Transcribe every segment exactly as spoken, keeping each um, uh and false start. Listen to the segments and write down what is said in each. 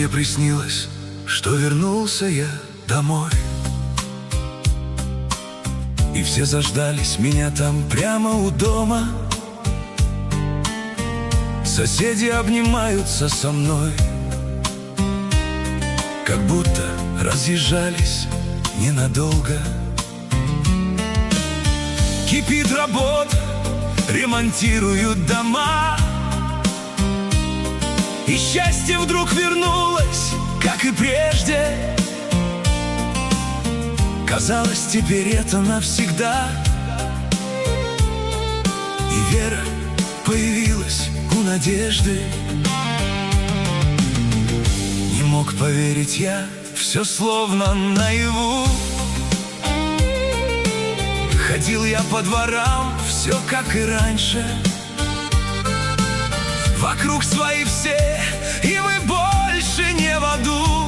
мне приснилось, что вернулся я домой, и все заждались меня там прямо у дома. Соседи обнимаются со мной, как будто разъезжались ненадолго. Кипит работа, ремонтируют дома, и счастье вдруг вернулось, как и прежде. Казалось, теперь это навсегда, и вера появилась у надежды. Не мог поверить я, все словно наяву. Ходил я по дворам, все как и раньше. Вокруг свои все, и мы больше не в аду.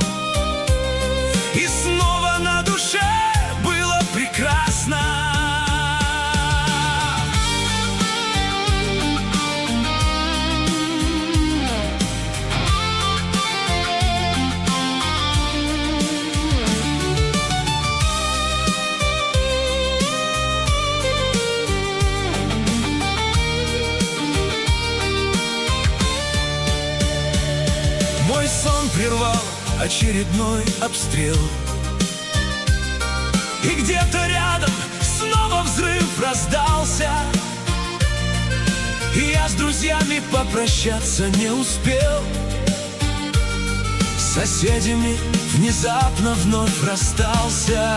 И снова на душе было прекрасно. Мой сон прервал очередной обстрел, и где-то рядом снова взрыв раздался. И я с друзьями попрощаться не успел. С соседями внезапно вновь расстался.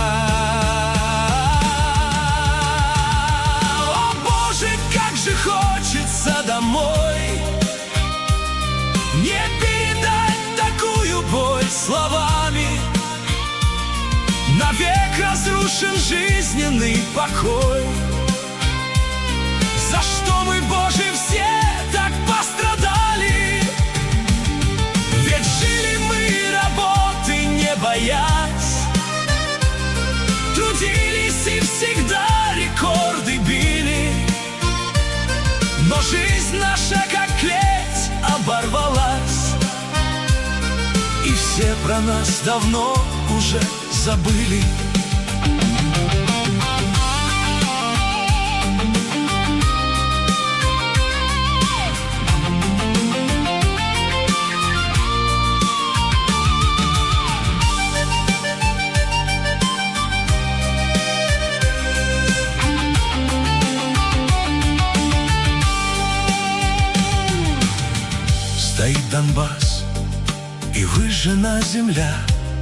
О Боже, как же хочется домой! Не передать такую боль словами. Навек разрушен жизненный покой. За что мы, Боже, все так пострадали? Ведь жили мы работы не боясь, трудились и всегда рекорды били. Но жизнь наша, как клеть, оборвалась, и все про нас давно уже забыли. Стоит Донбасс и выжжена земля,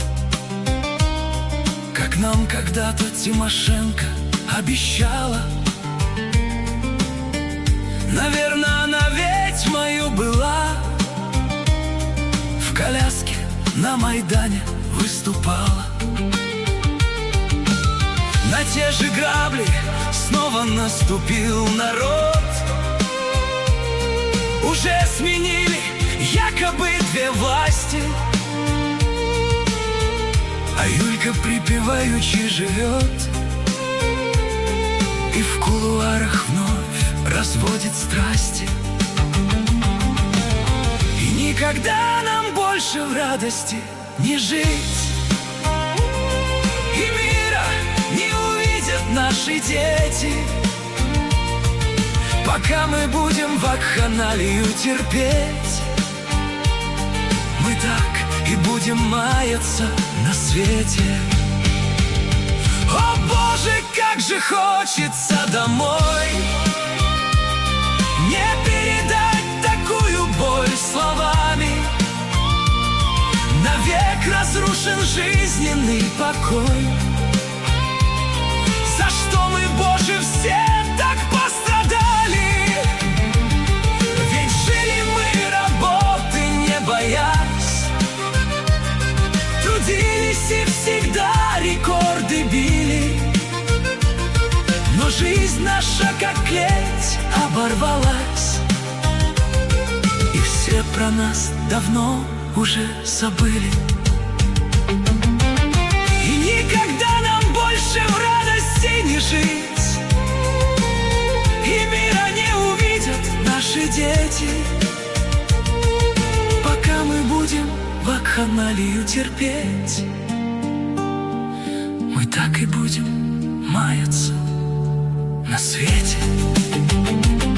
как нам когда-то Тимошенко обещала. Наверное, она ведь мою была. В коляске на Майдане выступала. На те же грабли снова наступил народ. Уже сменили якобы две власти, а Юлька припеваючи живет, и в кулуарах вновь разводит страсти. И никогда нам больше в радости не жить, и мира не увидят наши дети, пока мы будем вакханалию терпеть. Мы так и будем маяться на свете. О Боже, как же хочется домой! Не передать такую боль словами. Навек разрушен жизненный покой. За что мы, Боже, все так пострадали? Ведь жили мы работы не боясь, трудились и всегда рекорды били. Но жизнь наша, как клеть, оборвалась, и все про нас давно уже забыли. И никогда нам больше в радости не жить, и мира не увидят наши дети, пока мы будем вакханалию терпеть. Мы так и будем маяться на свете.